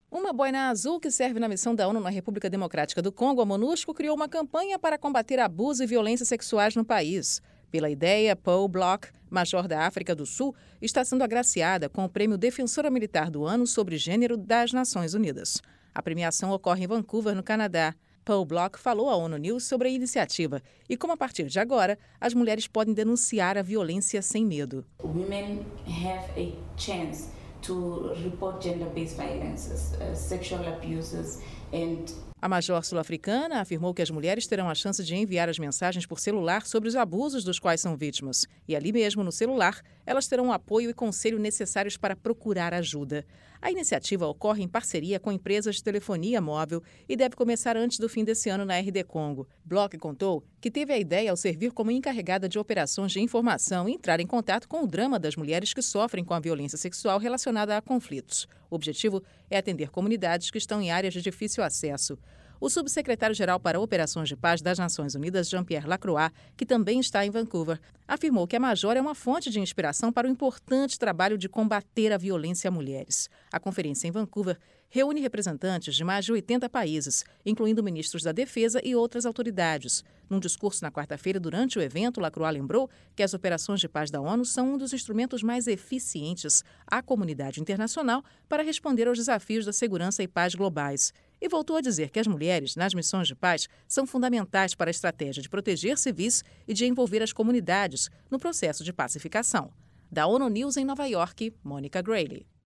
Uma boina azul que serve na missão da ONU na República Democrática do Congo, a MONUSCO, criou uma campanha para combater abuso e violências sexuais no país. Pela ideia, Paul Bloch, major da África do Sul, está sendo agraciada com o Prêmio Defensora Militar do Ano sobre Gênero das Nações Unidas. A premiação ocorre em Vancouver, no Canadá. Paul Bloch falou à ONU News sobre a iniciativa e como, a partir de agora, as mulheres podem denunciar a violência sem medo. Women have a chance to report gender-based violences, sexual abuses and A major sul-africana afirmou que as mulheres terão a chance de enviar as mensagens por celular sobre os abusos dos quais são vítimas. E ali mesmo, no celular, elas terão o apoio e conselho necessários para procurar ajuda. A iniciativa ocorre em parceria com empresas de telefonia móvel e deve começar antes do fim desse ano na RD Congo. Bloch contou que teve a ideia ao servir como encarregada de operações de informação e entrar em contato com o drama das mulheres que sofrem com a violência sexual relacionada a conflitos. O objetivo é atender comunidades que estão em áreas de difícil acesso. O subsecretário-geral para Operações de Paz das Nações Unidas, Jean-Pierre Lacroix, que também está em Vancouver, afirmou que a major é uma fonte de inspiração para o importante trabalho de combater a violência a mulheres. A conferência em Vancouver reúne representantes de mais de 80 países, incluindo ministros da Defesa e outras autoridades. Num discurso na quarta-feira, durante o evento, Lacroix lembrou que as operações de paz da ONU são um dos instrumentos mais eficientes à comunidade internacional para responder aos desafios da segurança e paz globais. E voltou a dizer que as mulheres, nas missões de paz, são fundamentais para a estratégia de proteger civis e de envolver as comunidades no processo de pacificação. Da ONU News em Nova York, Mônica Grayle.